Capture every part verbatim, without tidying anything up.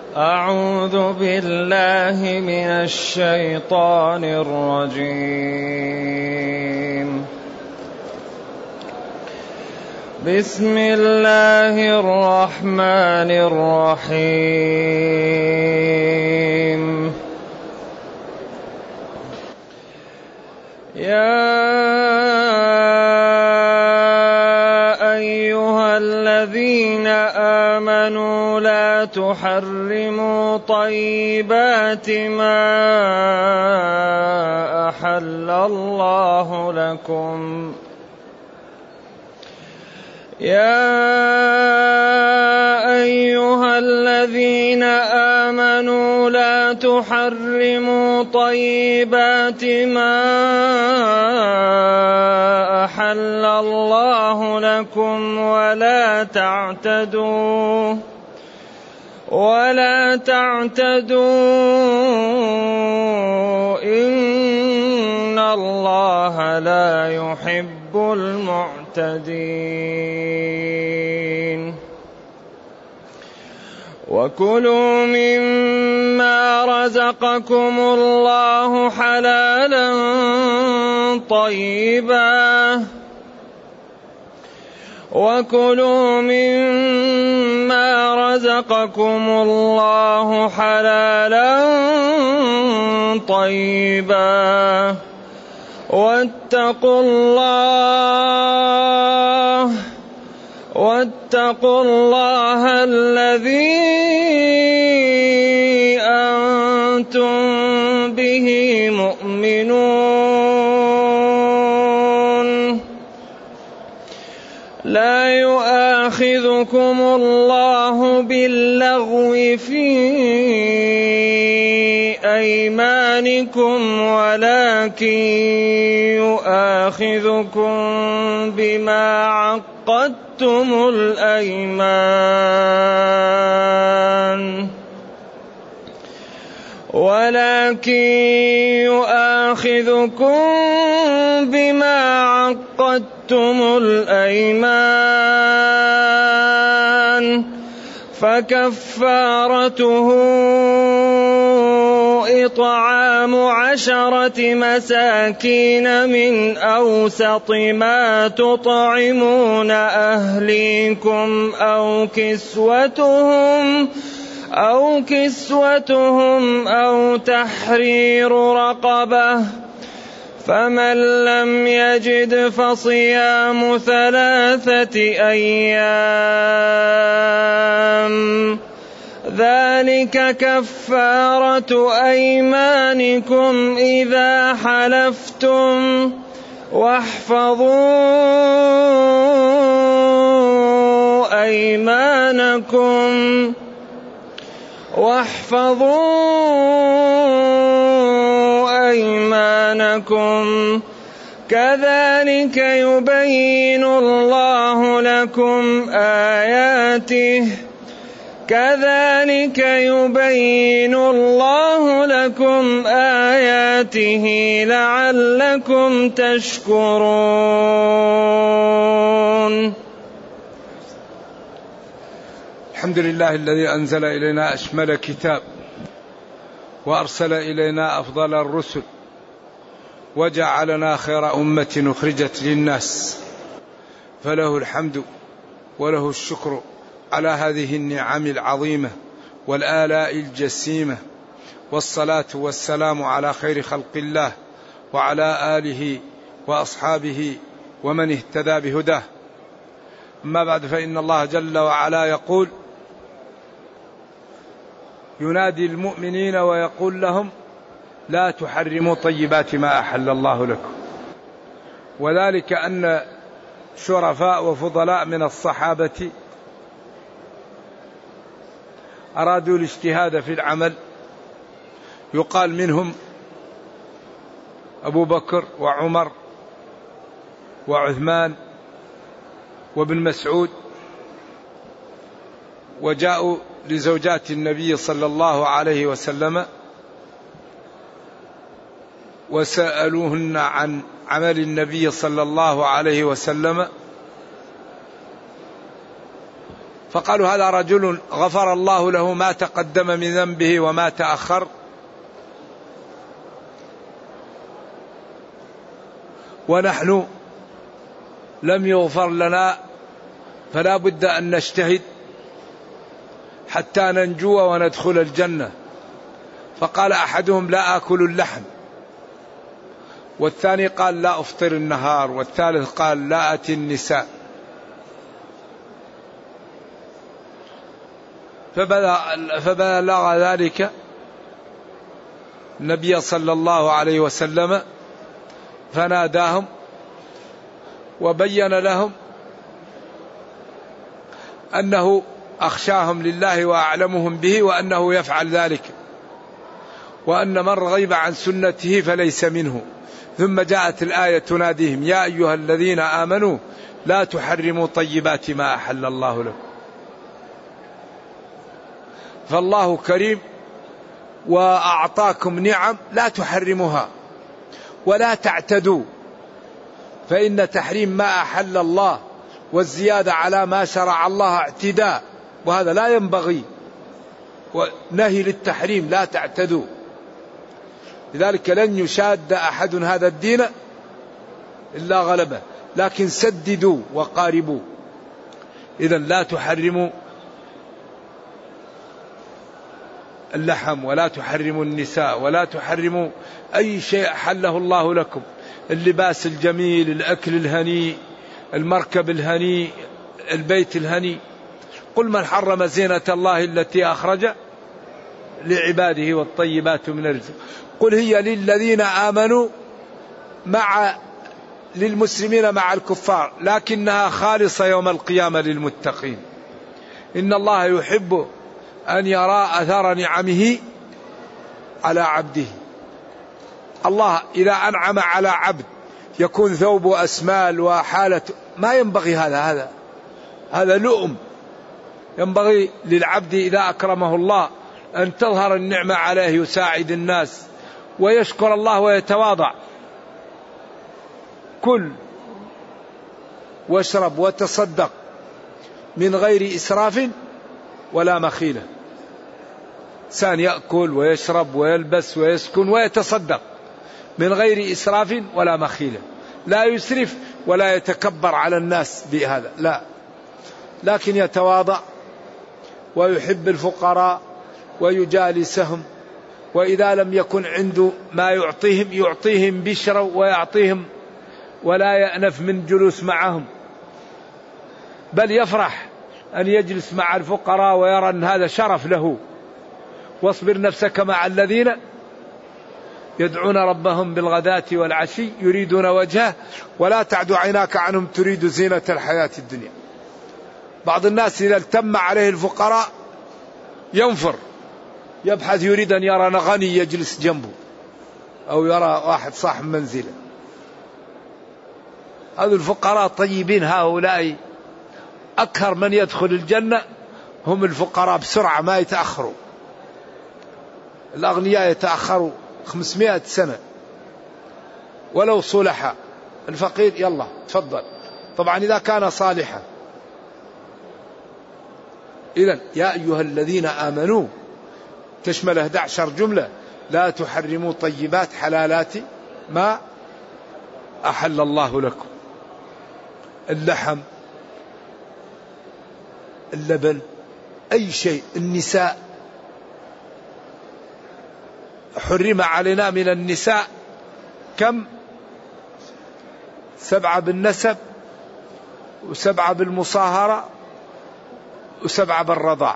أعوذ بالله من الشيطان الرجيم. بسم الله الرحمن الرحيم. يا أيها الذين آمنوا لا تحرموا طيبات ما أحل الله لكم. يا أيها الذين آمنوا لا تحرموا طيبات ما أحل الله لكم ولا تعتدوا ولا تعتدوا إن الله لا يحب المعتدين. وكلوا مما رزقكم الله حلالا طيبا وكلوا مما رزقكم الله حلالا طيبا واتقوا الله واتقوا الله الذي أنتم به مؤمنون. لا يؤاخذكم الله باللغو في أيمانكم ولكن يؤاخذكم بما عقدتم الأيمان ولكن يؤاخذكم بما عقدتم الأيمان فكفارته إطعام عشرة مساكين من أوسط ما تطعمون أهليكم أو كسوتهم أو كسوتهم أو تحرير رقبة. فمن لم يجد فصيام ثلاثة أيام ذلك كفارة أيمانكم إذا حلفتم واحفظوا أيمانكم واحفظوا أيمانكم كذلك يبين الله لكم آياته كذلك يبين الله لكم آياته لعلكم تشكرون. الحمد لله الذي أنزل إلينا أشمل كتاب وأرسل إلينا أفضل الرسل وجعلنا خير أمة أخرجت للناس، فله الحمد وله الشكر على هذه النعم العظيمة والآلاء الجسيمة، والصلاة والسلام على خير خلق الله وعلى آله وأصحابه ومن اهتدى بهداه. أما بعد، فإن الله جل وعلا يقول ينادي المؤمنين ويقول لهم لا تحرموا طيبات ما أحل الله لكم، وذلك أن شرفاء وفضلاء من الصحابة أرادوا الاجتهاد في العمل، يقال منهم أبو بكر وعمر وعثمان وابن مسعود، وجاءوا لزوجات النبي صلى الله عليه وسلم وسألوهن عن عمل النبي صلى الله عليه وسلم، فقالوا هذا رجل غفر الله له ما تقدم من ذنبه وما تأخر، ونحن لم يغفر لنا، فلا بد أن نجتهد حتى ننجو وندخل الجنة. فقال أحدهم لا آكل اللحم، والثاني قال لا أفطر النهار، والثالث قال لا أتي النساء. فبلغ ذلك النبي صلى الله عليه وسلم فناداهم وبين لهم أنه أخشاهم لله وأعلمهم به، وأنه يفعل ذلك، وأن من رغب عن سنته فليس منه. ثم جاءت الآية تناديهم يا أيها الذين آمنوا لا تحرموا طيبات ما أحل الله لكم. فالله كريم وأعطاكم نعم لا تحرموها ولا تعتدوا، فإن تحريم ما أحل الله والزيادة على ما شرع الله اعتداء، وهذا لا ينبغي، ونهي للتحريم لا تعتدوا. لذلك لن يشاد أحد هذا الدين إلا غلبه، لكن سددوا وقاربوا. إذن لا تحرموا اللحم ولا تحرموا النساء ولا تحرموا أي شيء حله الله لكم، اللباس الجميل، الأكل الهنيء، المركب الهنيء، البيت الهنيء. قل من حرم زينة الله التي أخرج لعباده والطيبات من الرزق قل هي للذين آمنوا مع للمسلمين مع الكفار لكنها خالصة يوم القيامة للمتقين. إن الله يحب أن يرى أثر نعمه على عبده. الله إذا أنعم على عبد يكون ثوبه أسمال وحالة، ما ينبغي هذا هذا هذا لؤم. ينبغي للعبد إذا أكرمه الله أن تظهر النعمة عليه، يساعد الناس ويشكر الله ويتواضع. كل واشرب وتصدق من غير إسراف ولا مخيلة. إنسان يأكل ويشرب ويلبس ويسكن ويتصدق من غير إسراف ولا مخيلة، لا يسرف ولا يتكبر على الناس بهذا، لا، لكن يتواضع ويحب الفقراء ويجالسهم، وإذا لم يكن عنده ما يعطيهم يعطيهم بشرا ويعطيهم، ولا يأنف من جلوس معهم، بل يفرح أن يجلس مع الفقراء ويرى أن هذا شرف له. واصبر نفسك مع الذين يدعون ربهم بالغداة والعشي يريدون وجهه ولا تعد عيناك عنهم تريد زينة الحياة الدنيا. بعض الناس إذا التم عليه الفقراء ينفر، يبحث، يريد أن يرى غني يجلس جنبه أو يرى واحد صاحب منزله. هذو الفقراء طيبين، هؤلاء أكثر من يدخل الجنة هم الفقراء بسرعة ما يتأخروا. الأغنياء يتأخروا خمسمائة سنة ولو صلحا، الفقير يلا تفضل، طبعا إذا كان صالحا. إذن يا أيها الذين آمنوا تشمل أحد عشر جملة، لا تحرموا طيبات حلالات ما أحل الله لكم. اللحم، اللبن، أي شيء، النساء، حرم علينا من النساء كم؟ سبعة بالنسب، وسبعة بالمصاهرة، وسبعة بالرضاع،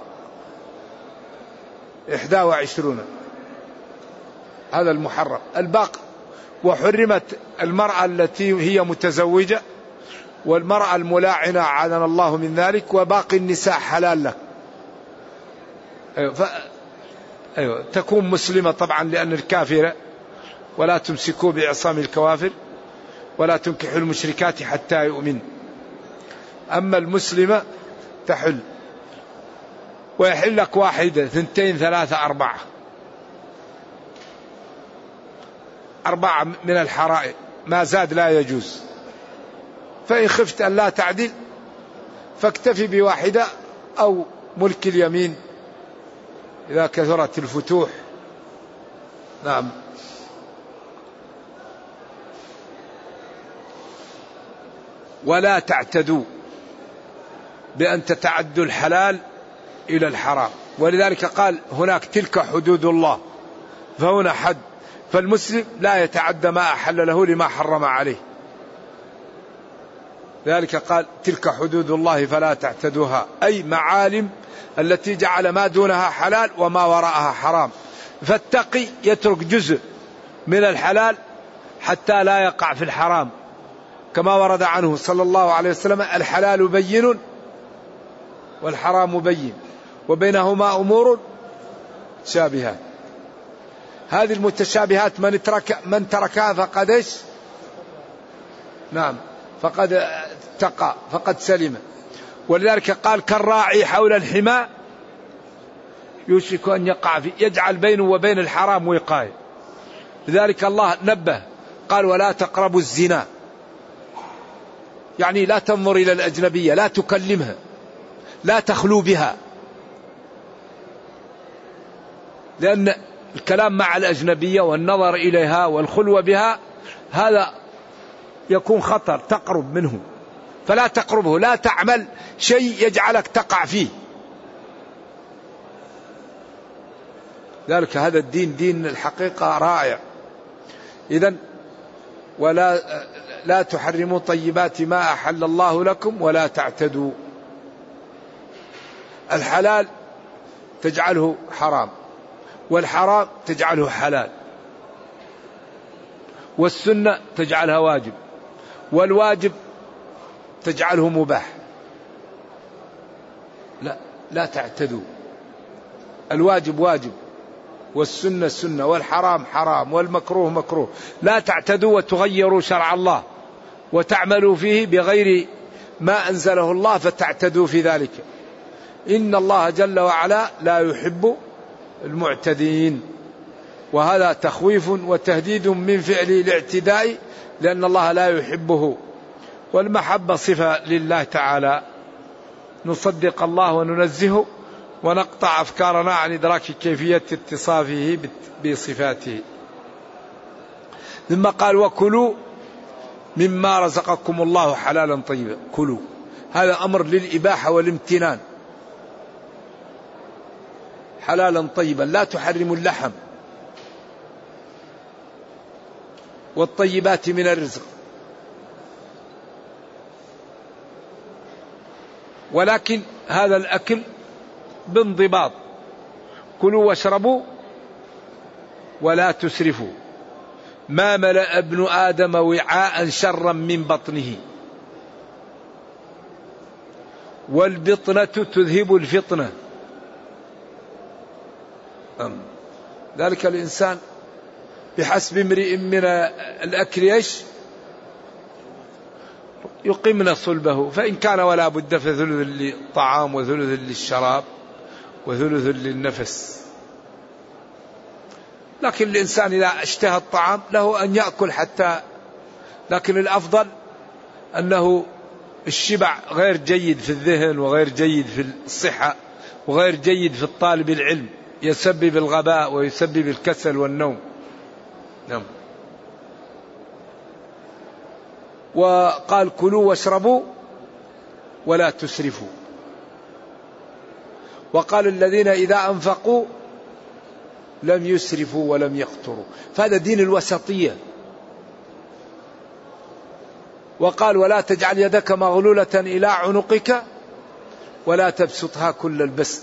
إحدى وعشرون. هذا المحرم. الباقي وحرمت المرأة التي هي متزوجة والمرأة الملاعنة عاذنا الله من ذلك، وباقي النساء حلال لك. أيوة, ف... أيوة تكون مسلمة طبعا لأن الكافرة، ولا تمسكوا بعصام الكوافر ولا تنكحوا المشركات حتى يؤمن. أما المسلمة تحل، ويحل لك واحدة ثنتين ثلاثة أربعة أربعة من الحرائر، ما زاد لا يجوز. فإن خفت أن لا تعدل فاكتفي بواحدة أو ملك اليمين إذا كثرت الفتوح. نعم. ولا تعتدوا بأن تتعدوا الحلال إلى الحرام، ولذلك قال هناك تلك حدود الله، فهنا حد، فالمسلم لا يتعدى ما أحل له لما حرم عليه. ذلك قال تلك حدود الله فلا تعتدوها، أي معالم التي جعل ما دونها حلال وما وراءها حرام. فالتقي يترك جزء من الحلال حتى لا يقع في الحرام، كما ورد عنه صلى الله عليه وسلم الحلال بين والحرام بين وبينهما أمور شابهات. هذه المتشابهات من ترك من تركها فقد ايش؟ نعم، فقد اتقى، فقد سلم. ولذلك قال كالراعي حول الحمى يوشك أن يقع فيه، يجعل بينه وبين الحرام وقاية. لذلك الله نبه قال ولا تقربوا الزنا، يعني لا تنظر إلى الأجنبية، لا تكلمها، لا تخلو بها، لأن الكلام مع الأجنبية والنظر إليها والخلوة بها هذا يكون خطر، تقرب منه، فلا تقربه، لا تعمل شيء يجعلك تقع فيه. ذلك هذا الدين دين الحقيقة رائع. إذن ولا لا تحرموا طيبات ما أحل الله لكم ولا تعتدوا. الحلال تجعله حرام، والحرام تجعله حلال، والسنة تجعلها واجب، والواجب تجعله مباح. لا لا تعتدوا، الواجب واجب، والسنة سنة، والحرام حرام، والمكروه مكروه. لا تعتدوا وتغيروا شرع الله وتعملوا فيه بغير ما أنزله الله فتعتدوا في ذلك. إن الله جل وعلا لا يحب المعتدين. وهذا تخويف وتهديد من فعل الاعتداء، لأن الله لا يحبه. والمحبة صفة لله تعالى، نصدق الله وننزهه ونقطع أفكارنا عن إدراك كيفية اتصافه بصفاته. ثم قال وكلوا مما رزقكم الله حلالا طيبا. كلوا، هذا أمر للإباحة والامتنان، حلالا طيبا، لا تحرموا اللحم والطيبات من الرزق. ولكن هذا الأكل بانضباط، كلوا واشربوا ولا تسرفوا، ما ملأ ابن آدم وعاء شرا من بطنه، والبطنة تذهب الفطنة. ذلك الإنسان بحسب امرئ من الأكل ايش؟ يقمن صلبه، فإن كان ولا بد فثلث للطعام وثلث للشراب وثلث للنفس. لكن الإنسان إذا اشتهى الطعام له أن يأكل حتى، لكن الأفضل أنه الشبع غير جيد في الذهن وغير جيد في الصحة وغير جيد في الطالب العلم، يسبب الغباء ويسبب الكسل والنوم. نعم. وقال كلوا واشربوا ولا تسرفوا. وقال الذين إذا أنفقوا لم يسرفوا ولم يقتروا، فهذا دين الوسطية. وقال ولا تجعل يدك مغلولة إلى عنقك ولا تبسطها كل البسط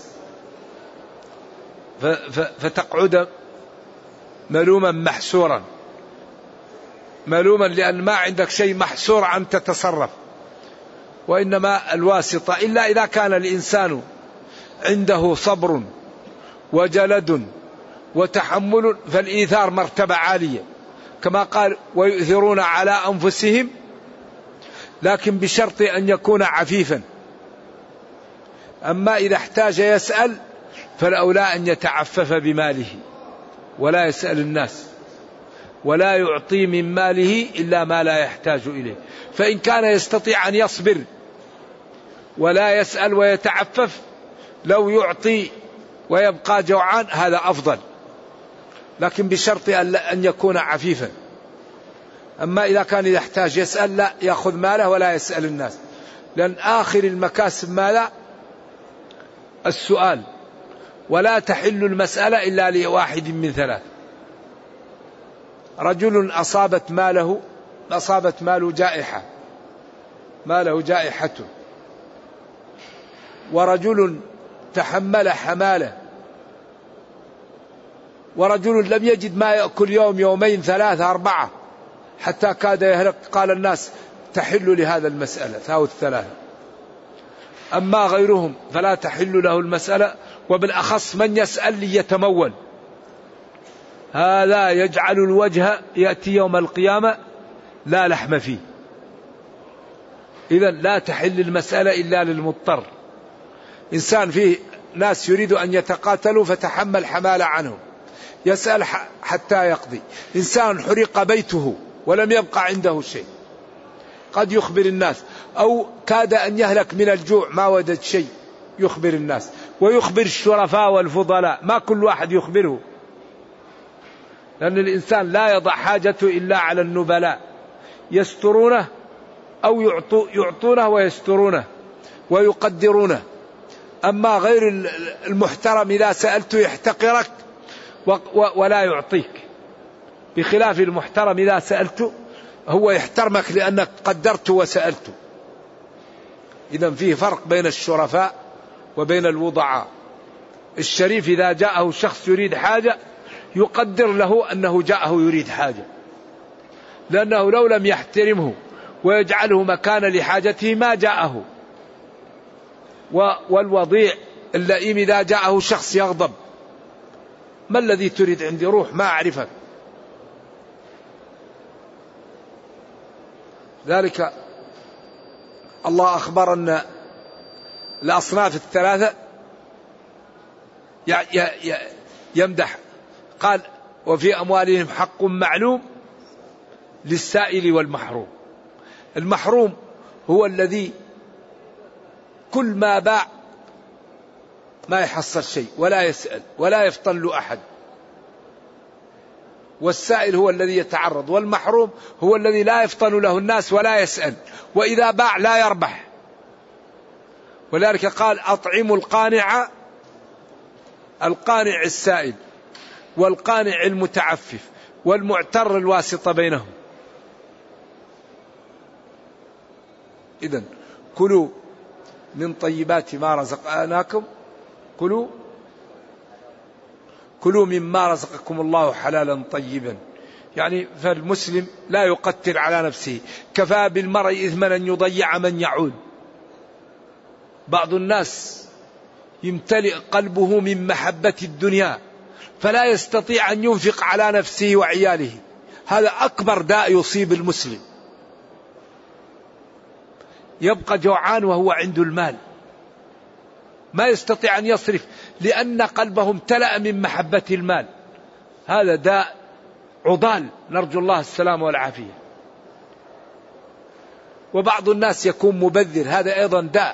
فتقعد ملوما محسورا، ملوما لأن ما عندك شيء محسور أن تتصرف. وإنما الواسطة، إلا إذا كان الإنسان عنده صبر وجلد وتحمل فالإيثار مرتبة عالية، كما قال ويؤثرون على أنفسهم، لكن بشرط أن يكون عفيفا. أما إذا احتاج يسأل فالأولى أن يتعفف بماله ولا يسأل الناس، ولا يعطي من ماله إلا ما لا يحتاج إليه. فإن كان يستطيع أن يصبر ولا يسأل ويتعفف لو يعطي ويبقى جوعان هذا أفضل، لكن بشرط أن يكون عفيفا. أما إذا كان يحتاج يسأل لا يأخذ ماله ولا يسأل الناس، لأن آخر المكاسب ماذا؟ السؤال. ولا تحل المسألة إلا لواحد من ثلاث: رجل أصابت ماله أصابت ماله جائحة ماله جائحة، ورجل تحمل حماله، ورجل لم يجد ما يأكل يوم يومين ثلاثة أربعة حتى كاد يهلك. قال الناس تحل لهذا المسألة هؤلاء الثلاثة. أما غيرهم فلا تحل له المسألة، وبالأخص من يسأل ليتمول، هذا يجعل الوجه يأتي يوم القيامة لا لحم فيه. إذن لا تحل المسألة إلا للمضطر. إنسان فيه ناس يريد أن يتقاتلوا فتحمل حمالة عنهم، يسأل حتى يقضي. إنسان حرق بيته ولم يبقى عنده شيء، قد يخبر الناس، أو كاد أن يهلك من الجوع ما وجد شيء يخبر الناس، ويخبر الشرفاء والفضلاء. ما كل واحد يخبره، لأن الإنسان لا يضع حاجته إلا على النبلاء، يسترونه أو يعطونه ويسترونه ويقدرونه. أما غير المحترم إذا سألته يحتقرك ولا يعطيك، بخلاف المحترم إذا سألته هو يحترمك لأنك قدرته وسألته. إذن فيه فرق بين الشرفاء وبين الوضعاء. الشريف إذا جاءه شخص يريد حاجة يقدر له أنه جاءه يريد حاجة، لأنه لو لم يحترمه ويجعله مكان لحاجته ما جاءه. والوضيع اللئيم إذا جاءه شخص يغضب: ما الذي تريد عندي؟ روح ما أعرفك. ذلك الله أخبر أن الأصناف الثلاثة يمدح، قال: وفي أموالهم حق معلوم للسائل والمحروم. المحروم هو الذي كل ما باع ما يحصل شيء ولا يسأل ولا يفطن له أحد، والسائل هو الذي يتعرض، والمحروم هو الذي لا يفطن له الناس ولا يسأل، وإذا باع لا يربح. ولذلك قال: أطعموا القانع القانع السائل، والقانع المتعفف، والمعتر الواسطة بينهم. إذن كلوا من طيبات ما رزقناكم كلوا كلوا مما رزقكم الله حلالا طيبا. يعني فالمسلم لا يقتل على نفسه. كفى بالمرء إثما أن يضيع من يعول. بعض الناس يمتلئ قلبه من محبة الدنيا فلا يستطيع أن ينفق على نفسه وعياله. هذا أكبر داء يصيب المسلم. يبقى جوعان وهو عنده المال، ما يستطيع أن يصرف لأن قلبه امتلأ من محبة المال. هذا داء عضال، نرجو الله السلام والعافية. وبعض الناس يكون مبذر، هذا أيضا داء.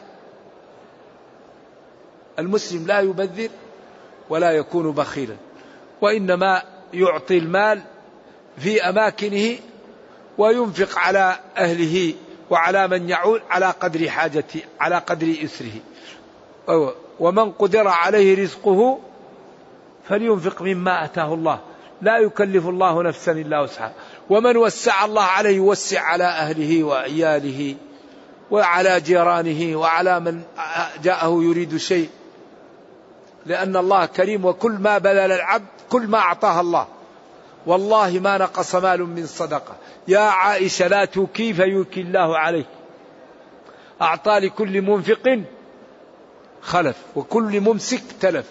المسلم لا يبذر ولا يكون بخيلا، وإنما يعطي المال في أماكنه وينفق على أهله وعلى من يعول على قدر حاجته على قدر إسره. ومن قدر عليه رزقه فلينفق مما أتاه الله، لا يكلف الله نفسا إلا وسعها. ومن وسع الله عليه يوسع على أهله وعياله وعلى جيرانه وعلى من جاءه يريد شيء، لأن الله كريم. وكل ما بذل العبد كل ما أعطاه الله، والله ما نقص مال من صدقة. يا عائشة لا توكي فيوكي الله عليك. أعطى لكل منفق خلف وكل ممسك تلف.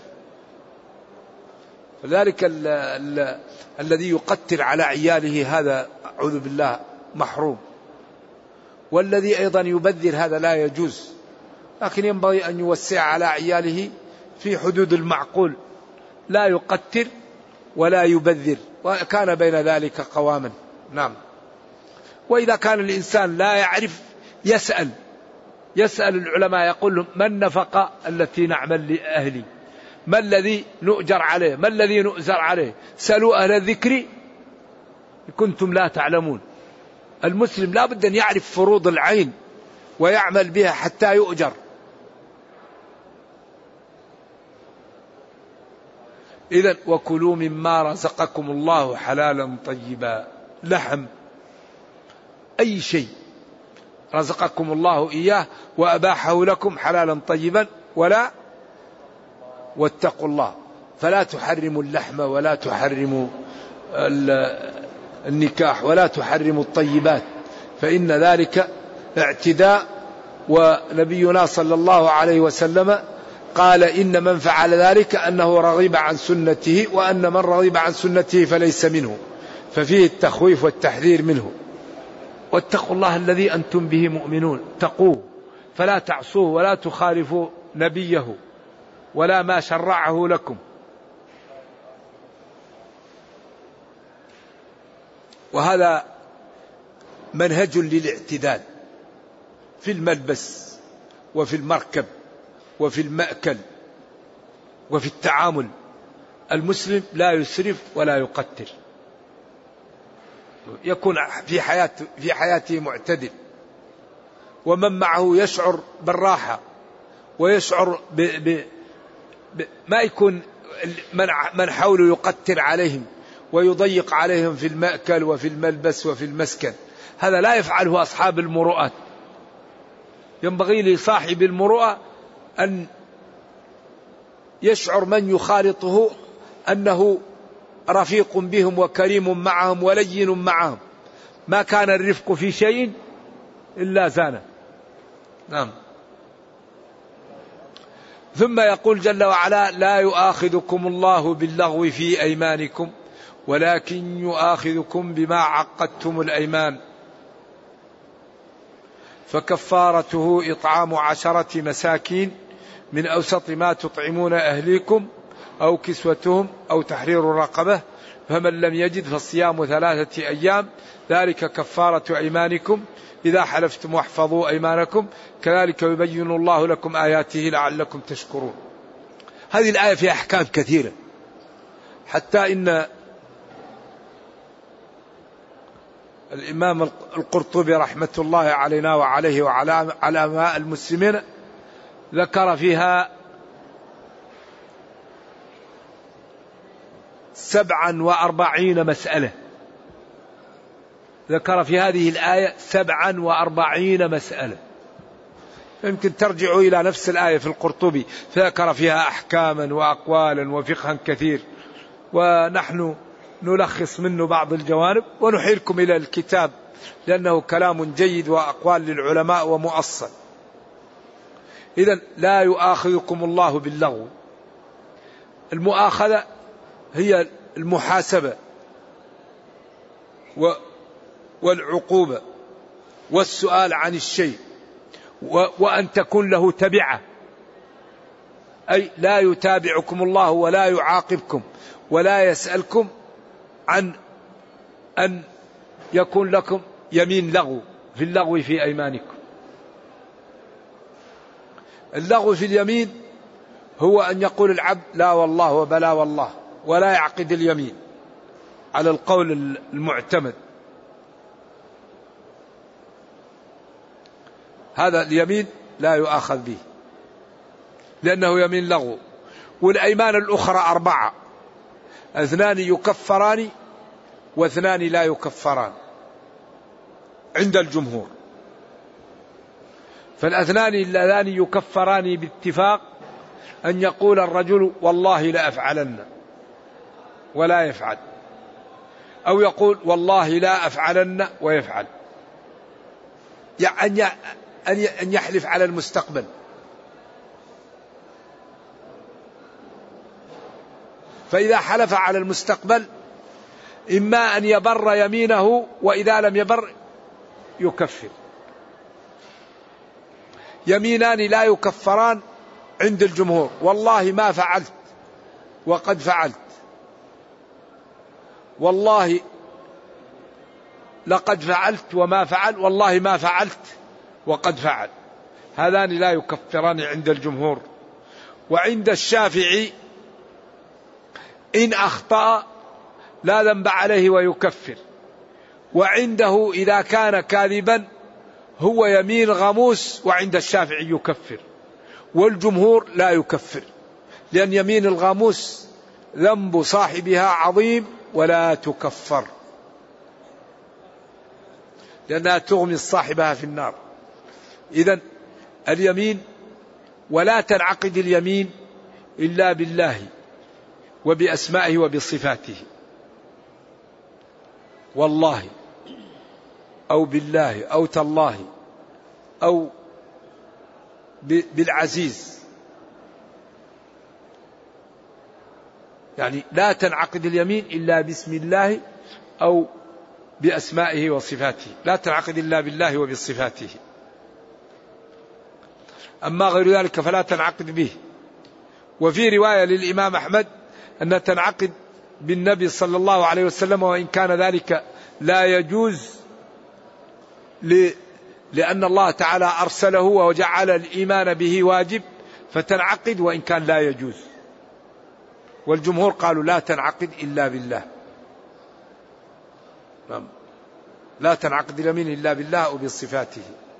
فذلك ال ال الذي يقتل على عياله هذا أعوذ بالله محروم. والذي أيضا يبذر هذا لا يجوز، لكن ينبغي أن يوسع على عياله في حدود المعقول، لا يقتل ولا يبذر، وكان بين ذلك قواما. نعم. وإذا كان الإنسان لا يعرف يسأل، يسأل العلماء يقول لهم: ما النفقة التي نعمل لأهلي؟ ما الذي نؤجر عليه؟ ما الذي نؤزر عليه؟ سألوا أهل الذكر كنتم لا تعلمون. المسلم لا بد أن يعرف فروض العين ويعمل بها حتى يؤجر. إذن وكلوا مما رزقكم الله حلالا طيبا. لحم أي شيء رزقكم الله إياه وأباحه لكم حلالا طيبا، ولا واتقوا الله، فلا تحرموا اللحم ولا تحرموا النكاح ولا تحرموا الطيبات، فإن ذلك اعتداء. ونبينا صلى الله عليه وسلم قال: إن من فعل ذلك أنه رغب عن سنته، وأن من رغب عن سنته فليس منه، ففيه التخويف والتحذير منه. واتقوا الله الذي أنتم به مؤمنون، اتقوه فلا تعصوه ولا تخالفوا نبيه ولا ما شرعه لكم. وهذا منهج للاعتدال في الملبس وفي المركب وفي المأكل وفي التعامل. المسلم لا يسرف ولا يقتل، يكون في حياته في حياته معتدل، ومن معه يشعر بالراحة ويشعر ب ب ب ما يكون من من حوله يقتل عليهم ويضيق عليهم في المأكل وفي الملبس وفي المسكن. هذا لا يفعله أصحاب المروءات. ينبغي لصاحب المروءة أن يشعر من يخالطه أنه رفيق بهم وكريم معهم ولين معهم. ما كان الرفق في شيء إلا زانه. نعم. ثم يقول جل وعلا: لا يؤاخذكم الله باللغو في أيمانكم ولكن يؤاخذكم بما عقدتم الأيمان، فكفارته إطعام عشرة مساكين من أوسط ما تطعمون أهليكم أو كسوتهم أو تحرير رقبة، فمن لم يجد فالصيام ثلاثة أيام ذلك كفارة أيمانكم إذا حلفتم واحفظوا أيمانكم كذلك يبين الله لكم آياته لعلكم تشكرون. هذه الآية فيها أحكام كثيرة، حتى إن الإمام القرطبي رحمة الله علينا وعليه وعلى علماء المسلمين ذكر فيها سبعا وأربعين مسألة. ذكر في هذه الآية سبعا وأربعين مسألة. يمكن ترجعوا إلى نفس الآية في القرطبي، فذكر فيها أحكاما وأقوالا وفقها كثير، ونحن نلخص منه بعض الجوانب ونحيلكم إلى الكتاب لأنه كلام جيد وأقوال للعلماء ومؤصل. إذن لا يؤاخذكم الله باللغو. المؤاخذة هي المحاسبة والعقوبة والسؤال عن الشيء، وأن تكون له تبعة، أي لا يتابعكم الله ولا يعاقبكم ولا يسألكم عن أن يكون لكم يمين لغو في اللغو في أيمانكم. اللغو في اليمين هو أن يقول العبد لا والله وبلا والله ولا يعقد اليمين على القول المعتمد. هذا اليمين لا يؤاخذ به لأنه يمين لغو. والأيمان الأخرى أربعة: اثنان يكفران واثنان لا يكفران عند الجمهور. فالاثنان اللذان يكفران باتفاق أن يقول الرجل والله لا أفعلن ولا يفعل، أو يقول والله لا أفعلن ويفعل، يعني أن يحلف على المستقبل. فإذا حلف على المستقبل إما أن يبر يمينه، وإذا لم يبر يكفر. يمينان لا يكفران عند الجمهور: والله ما فعلت وقد فعلت، والله لقد فعلت وما فعل، والله ما فعلت وقد فعل. هذان لا يكفران عند الجمهور. وعند الشافعي إن أخطأ لا ذنب عليه ويكفر. وعنده إذا كان كاذبا هو يمين غموس، وعند الشافعي يكفر، والجمهور لا يكفر، لأن يمين الغاموس ذنب صاحبها عظيم ولا تكفر، لأنها تغمي صاحبها في النار. إذن اليمين، ولا تنعقد اليمين إلا بالله وبأسمائه وبصفاته، والله أو بالله أو تالله أو بالعزيز، يعني لا تنعقد اليمين إلا باسم الله أو بأسمائه وصفاته، لا تنعقد إلا بالله وبصفاته. أما غير ذلك فلا تنعقد به. وفي رواية للإمام أحمد أن تنعقد بالنبي صلى الله عليه وسلم، وإن كان ذلك لا يجوز لأن الله تعالى أرسله وجعل الإيمان به واجب، فتنعقد وإن كان لا يجوز. والجمهور قالوا لا تنعقد إلا بالله، لا تنعقد اليمين إلا بالله وبصفاته.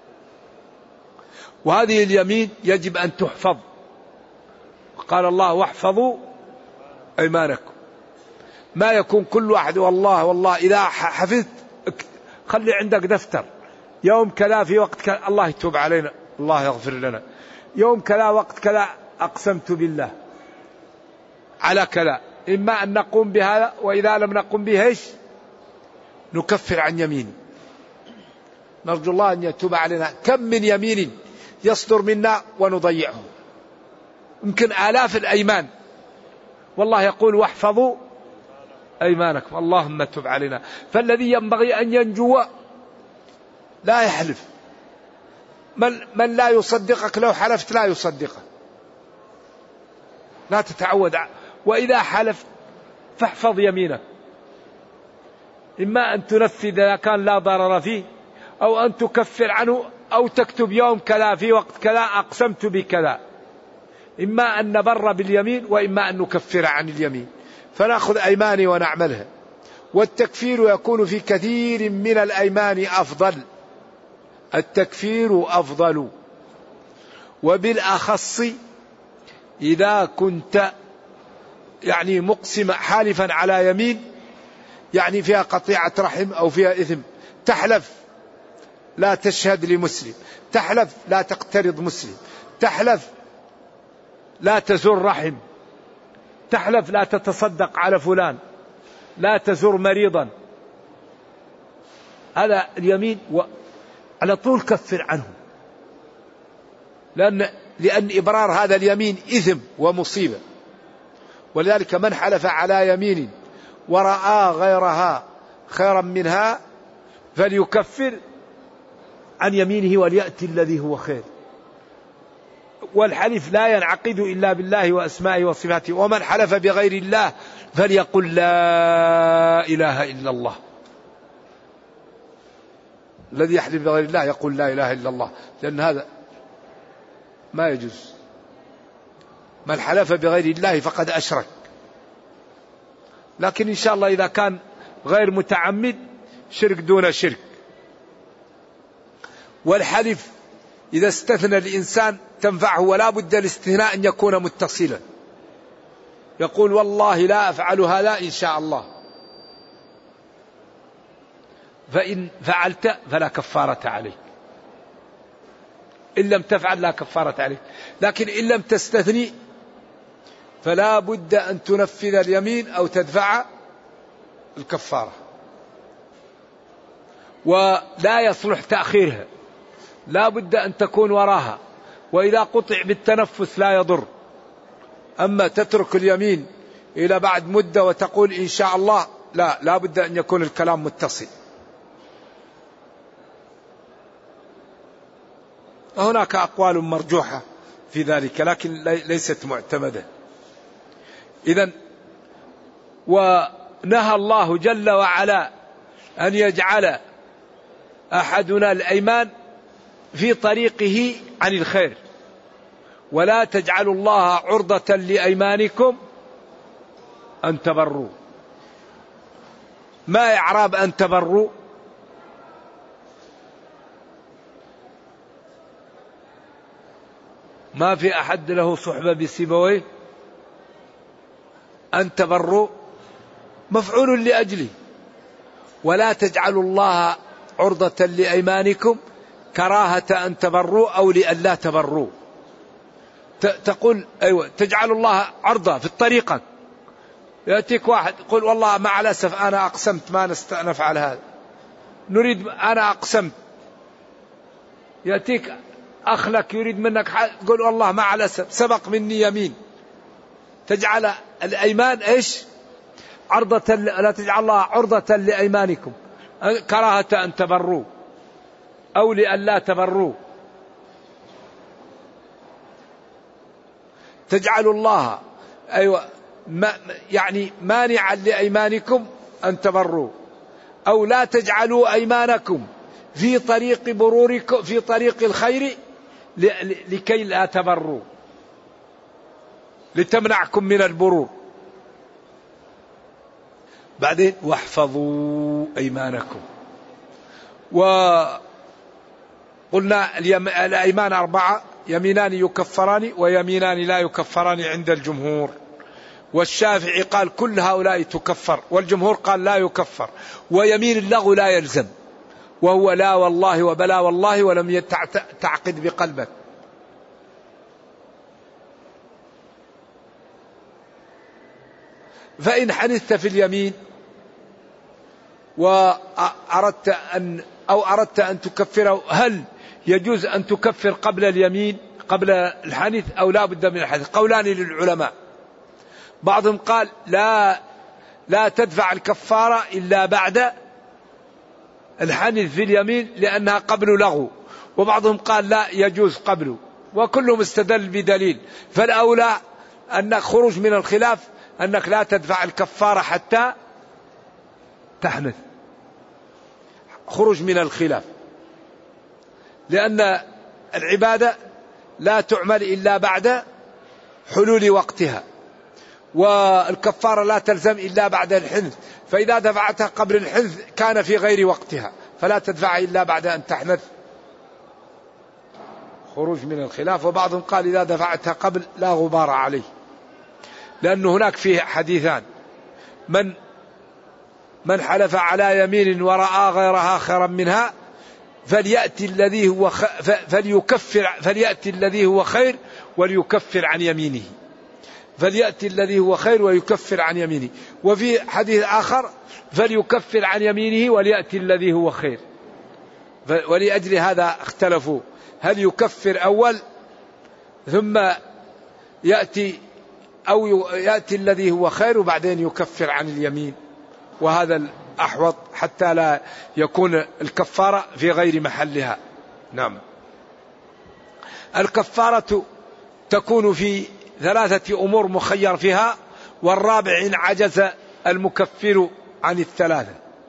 وهذه اليمين يجب أن تحفظ، قال الله واحفظوا أيمانكم. ما يكون كل واحد والله والله إذا حفظت خلي عندك دفتر، يوم كذا في وقت كذا الله يتوب علينا الله يغفر لنا، يوم كذا وقت كذا أقسمت بالله على كذا، إما أن نقوم بهذا، وإذا لم نقوم به إيش نكفر عن يمين. نرجو الله أن يتوب علينا. كم من يمين يصدر منا ونضيعه، يمكن آلاف الأيمان، والله يقول واحفظوا أيمانكم، اللهم تب علينا. فالذي ينبغي أن ينجو لا يحلف. من, من لا يصدقك لو حلفت لا يصدقك، لا تتعود. وإذا حلف فاحفظ يمينك، إما أن تنفذ إذا كان لا ضرر فيه، أو أن تكفر عنه، أو تكتب يوم كذا في وقت كذا أقسمت بكذا. إما أن نبر باليمين، وإما أن نكفر عن اليمين، فنأخذ أيماني ونعملها. والتكفير يكون في كثير من الأيمان أفضل، التكفير أفضل، وبالأخص إذا كنت يعني مقسم حالفا على يمين يعني فيها قطيعة رحم أو فيها إثم، تحلف لا تشهد لمسلم، تحلف لا تقترض مسلم، تحلف لا تزور رحم، تحلف لا تتصدق على فلان، لا تزور مريضا. هذا اليمين على طول كفر عنه، لأن, لأن إبرار هذا اليمين إثم ومصيبة. ولذلك من حلف على يمين ورأى غيرها خيرا منها فليكفر عن يمينه وليأتي الذي هو خير. والحلف لا ينعقد إلا بالله وأسمائه وصفاته. ومن حلف بغير الله فليقل لا إله إلا الله. الذي يحلف بغير الله يقول لا إله إلا الله، لأن هذا ما يجوز. من حلف بغير الله فقد أشرك. لكن إن شاء الله إذا كان غير متعمد شرك دون شرك. والحلف إذا استثنى الإنسان تنفعه، ولا بد الاستثناء أن يكون متصلا. يقول والله لا أفعل هذا إن شاء الله، فإن فعلت فلا كفارة عليك، إن لم تفعل لا كفارة عليك. لكن إن لم تستثني فلا بد أن تنفذ اليمين أو تدفع الكفارة، ولا يصلح تأخيرها، لا بد أن تكون وراها. وإذا قطع بالتنفس لا يضر. أما تترك اليمين إلى بعد مدة وتقول إن شاء الله، لا، لا بد أن يكون الكلام متصل. هناك أقوال مرجوحة في ذلك لكن ليست معتمدة. إذن ونهى الله جل وعلا أن يجعل أحدنا الأيمان في طريقه عن الخير. ولا تجعلوا الله عرضة لأيمانكم أن تبروا. ما إعراب أن تبروا؟ ما في أحد له صحبة بسيبويه. أن تبروا مفعول لأجله. ولا تجعلوا الله عرضة لأيمانكم كراهة أن تبروا أو لألا تبروا. تقول أيوة تجعل الله عرضة في الطريقة. يأتيك واحد يقول والله مع الأسف أنا أقسمت ما نفعل هذا، نريد أنا أقسمت. يأتيك أخلك يريد منك تقول والله مع الأسف سبق مني يمين. تجعل الأيمان إيش؟ عرضة. لا تجعل الله عرضة لأيمانكم كراهة أن تبروا أو لألا تبروا. تجعل الله أيوة ما يعني مانعا لأيمانكم أن تبروا، أو لا تجعلوا أيمانكم في طريق بروركم في طريق الخير لكي لا تبروا، لتمنعكم من البرور. بعدين واحفظوا أيمانكم. وقلنا الأيمان أربعة: يمينان يكفران ويمينان لا يكفران عند الجمهور. والشافعي قال كل هؤلاء تكفر، والجمهور قال لا يكفر. ويمين اللغو لا يلزم، وهو لا والله وبلا والله ولم تعقد بقلبك. فإن حنثت في اليمين وأردت أن أو أردت أن تكفره، هل يجوز أن تكفر قبل اليمين قبل الحنث أو لا بد من الحنث؟ قولان للعلماء. بعضهم قال لا لا تدفع الكفارة إلا بعد الحنث في اليمين لأنها قبل لغو، وبعضهم قال لا يجوز قبله، وكلهم استدل بدليل. فالأولى أنك خروج من الخلاف أنك لا تدفع الكفارة حتى تحنث، خروج من الخلاف، لأن العبادة لا تعمل إلا بعد حلول وقتها، والكفارة لا تلزم إلا بعد الحنث، فإذا دفعتها قبل الحنث كان في غير وقتها، فلا تدفع إلا بعد أن تحنث، خروج من الخلاف. وبعضهم قال إذا دفعتها قبل لا غبار عليه، لأن هناك فيه حديثان: من من حلف على يمين ورأى غيرها خيرا منها فليأتي الذي هو خ... فليكفر فليأتي الذي هو خير وليكفر عن يمينه، فليأتي الذي هو خير ويكفر عن يمينه. وفي حديث آخر: فليكفر عن يمينه وليأتي الذي هو خير. ولأجل هذا اختلفوا، هل يكفر أول ثم يأتي أو يأتي الذي هو خير وبعدين يكفر عن اليمين؟ وهذا الأحوط حتى لا يكون الكفارة في غير محلها. نعم. الكفارة تكون في ثلاثة أمور مخير فيها، والرابع إن عجز المكفر عن الثلاثة.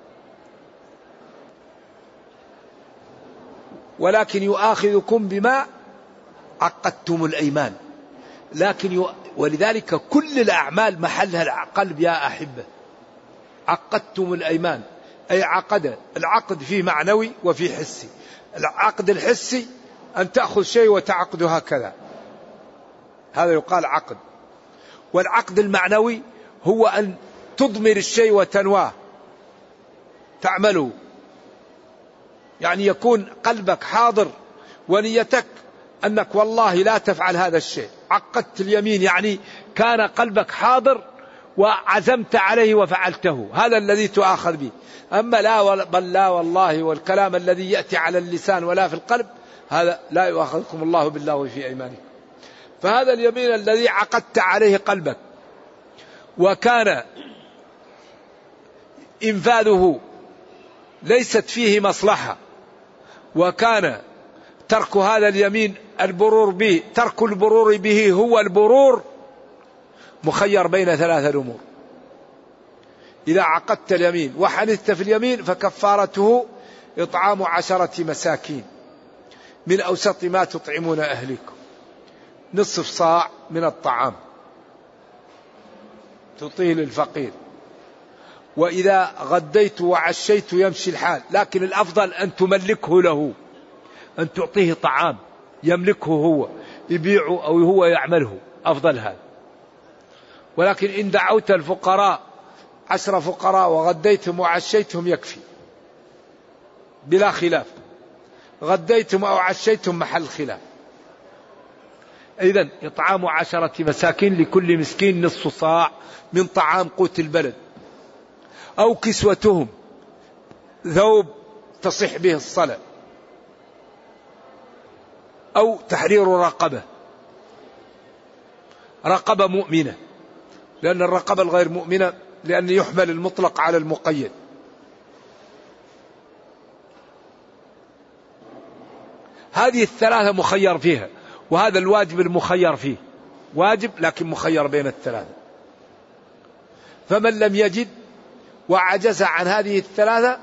ولكن يؤاخذكم بما عقدتم الأيمان، لكن ي... ولذلك كل الأعمال محلها القلب يا أحبة. عقدتم الأيمان أي عقد، العقد فيه معنوي وفيه حسي. العقد الحسي أن تأخذ شيء وتعقد هكذا، هذا يقال عقد. والعقد المعنوي هو أن تضمر الشيء وتنواه تعمله، يعني يكون قلبك حاضر ونيتك أنك والله لا تفعل هذا الشيء. عقدت اليمين يعني كان قلبك حاضر وعزمت عليه وفعلته، هذا الذي تؤاخذ به. أما لا بل لا والله والكلام الذي يأتي على اللسان ولا في القلب، هذا لا يؤاخذكم الله بالله في أيمانكم. فهذا اليمين الذي عقدت عليه قلبك وكان إنفاذه ليست فيه مصلحة، وكان ترك هذا اليمين البرور به، ترك البرور به هو البرور، مخير بين ثلاثة أمور. إذا عقدت اليمين وحنثت في اليمين فكفارته إطعام عشرة مساكين. من أوسط ما تطعمون أهلكم، نصف صاع من الطعام تعطيه للفقير. وإذا غديت وعشيت يمشي الحال، لكن الأفضل أن تملكه له، أن تعطيه طعام يملكه هو، يبيعه أو هو يعمله، أفضل هذا. ولكن إن دعوت الفقراء عشر فقراء وغديتهم وعشيتهم يكفي بلا خلاف، غديتم أو عشيتم محل خلاف. إذن إطعام عشرة مساكين لكل مسكين نصف صاع من طعام قوت البلد، أو كسوتهم ثوب تصح به الصلاة، أو تحرير رقبة، رقبة مؤمنة، لأن الرقبة الغير مؤمنة لأن يحمل المطلق على المقيد. هذه الثلاثة مخير فيها، وهذا الواجب المخير فيه، واجب لكن مخير بين الثلاثة. فمن لم يجد وعجز عن هذه الثلاثة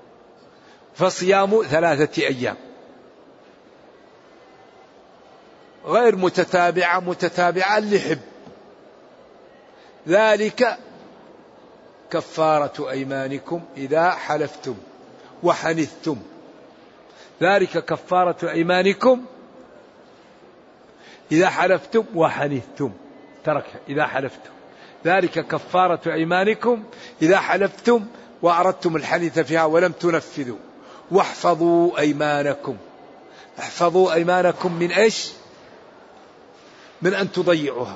فصيام ثلاثة أيام غير متتابعة، متتابعة اللي يحب. ذلك كفارة أيمانكم إذا حلفتم وحنثتم. ذلك كفارة أيمانكم إذا حلفتم وحنثتم، ترك إذا حلفتم. ذلك كفارة أيمانكم إذا حلفتم وأردتم الحنث فيها ولم تنفذوا. واحفظوا أيمانكم. احفظوا أيمانكم من إيش؟ من أن تضيعوها.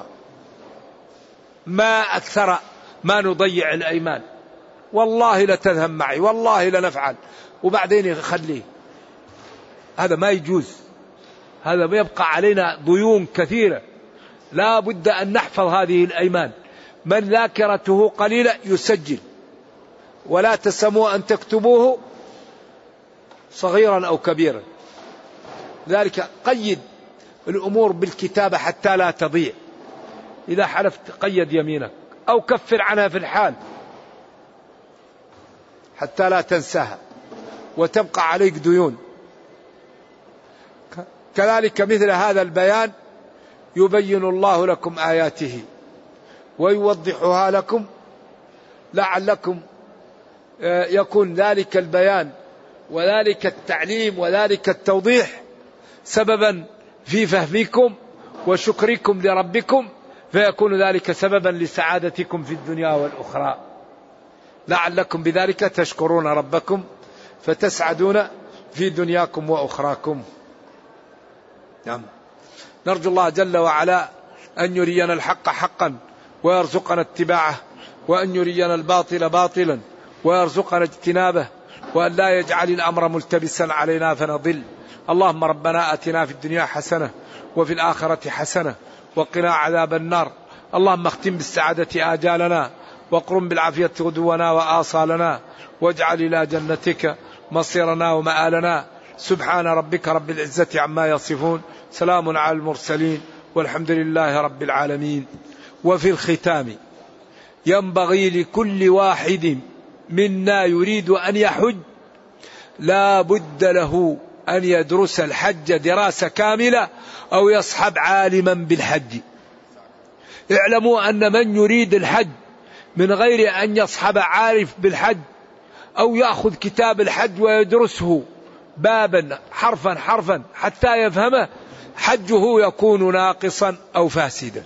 ما أكثر ما نضيع الأيمان، والله لتذهب معي، والله لنفعل، وبعدين يخليه. هذا ما يجوز، هذا يبقى علينا ديون كثيرة. لا بد أن نحفظ هذه الأيمان. من ذاكرته قليلة يسجل، ولا تسموا أن تكتبوه صغيرا أو كبيرا. ذلك قيد الأمور بالكتابة حتى لا تضيع. إذا حلفت قيد يمينك أو كفر عنها في الحال حتى لا تنساها وتبقى عليك ديون. كذلك مثل هذا البيان يبين الله لكم آياته ويوضحها لكم لعلكم يكون ذلك البيان وذلك التعليم وذلك التوضيح سببا في فهمكم وشكركم لربكم، فيكون ذلك سببا لسعادتكم في الدنيا والأخرى، لعلكم بذلك تشكرون ربكم فتسعدون في دنياكم وأخراكم. نعم. نرجو الله جل وعلا أن يرينا الحق حقا ويرزقنا اتباعه، وأن يرينا الباطل باطلا ويرزقنا اجتنابه، وأن لا يجعل الأمر ملتبسا علينا فنضل. اللهم ربنا آتنا في الدنيا حسنة وفي الآخرة حسنة وقنا عذاب النار. اللهم اختم بالسعادة آجالنا واقرم بالعافية غدونا وآصالنا، واجعل إلى جنتك مصيرنا ومآلنا. سبحان ربك رب العزة عما يصفون، سلام على المرسلين، والحمد لله رب العالمين. وفي الختام ينبغي لكل واحد منا يريد أن يحج لا بد له أن يدرس الحج دراسة كاملة أو يصحب عالما بالحج. اعلموا أن من يريد الحج من غير أن يصحب عارف بالحج أو يأخذ كتاب الحج ويدرسه بابا حرفا حرفا حتى يفهمه، حجه يكون ناقصا أو فاسدا.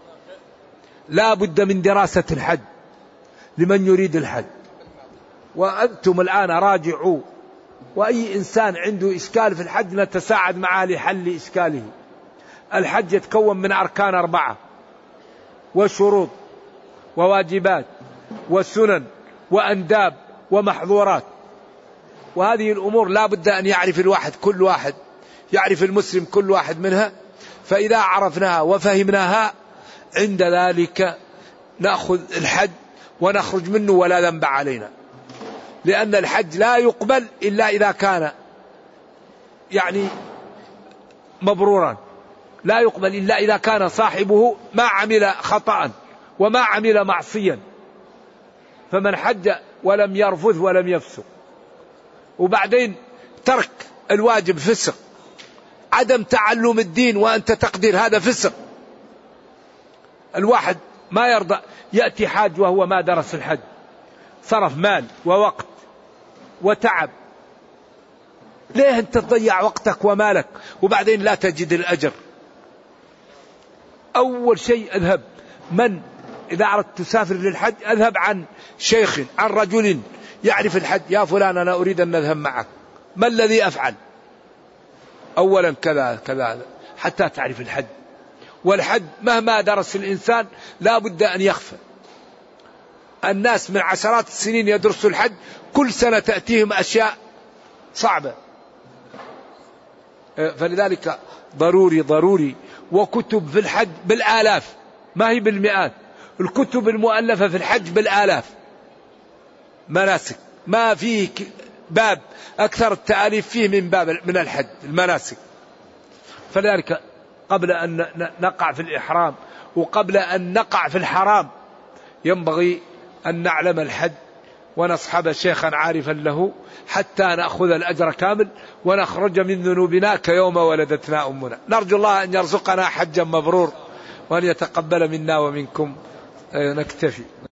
لا بد من دراسة الحج لمن يريد الحج. وأنتم الآن راجعوا، وأي إنسان عنده إشكال في الحج نتساعد معه لحل إشكاله. الحج يتكون من أركان أربعة وشروط وواجبات وسنن وأنداب ومحظورات، وهذه الأمور لا بد أن يعرف الواحد، كل واحد يعرف المسلم كل واحد منها. فإذا عرفناها وفهمناها عند ذلك نأخذ الحج ونخرج منه ولا ذنب علينا، لأن الحج لا يقبل إلا إذا كان يعني مبرورا، لا يقبل إلا إذا كان صاحبه ما عمل خطأ وما عمل معصيا. فمن حج ولم يرفث ولم يفسق، وبعدين ترك الواجب فسق، عدم تعلم الدين وأنت تقدر هذا فسق. الواحد ما يرضى يأتي حاج وهو ما درس الحج، صرف مال ووقت وتعب، ليه أنت تضيع وقتك ومالك وبعدين لا تجد الأجر؟ أول شيء اذهب، من إذا أردت تسافر للحج اذهب عن شيخ، عن رجل يعرف الحج، يا فلان أنا أريد أن نذهب معك، ما الذي أفعل؟ أولا كذا كذا حتى تعرف الحج. والحج مهما درس الإنسان لا بد أن يخفى. الناس من عشرات السنين يدرسوا الحج، كل سنة تأتيهم أشياء صعبة، فلذلك ضروري ضروري. وكتب في الحج بالآلاف ما هي بالمئات، الكتب المؤلفة في الحج بالآلاف، مناسك ما فيه باب أكثر التأليف فيه من باب من الحج المناسك. فلذلك قبل أن نقع في الإحرام وقبل أن نقع في الحرام ينبغي أن نعلم الحج ونصحب شيخا عارفا له حتى نأخذ الأجر كامل ونخرج من ذنوبنا كيوم ولدتنا أمنا. نرجو الله أن يرزقنا حجا مبرور وأن يتقبل منا ومنكم. نكتفي.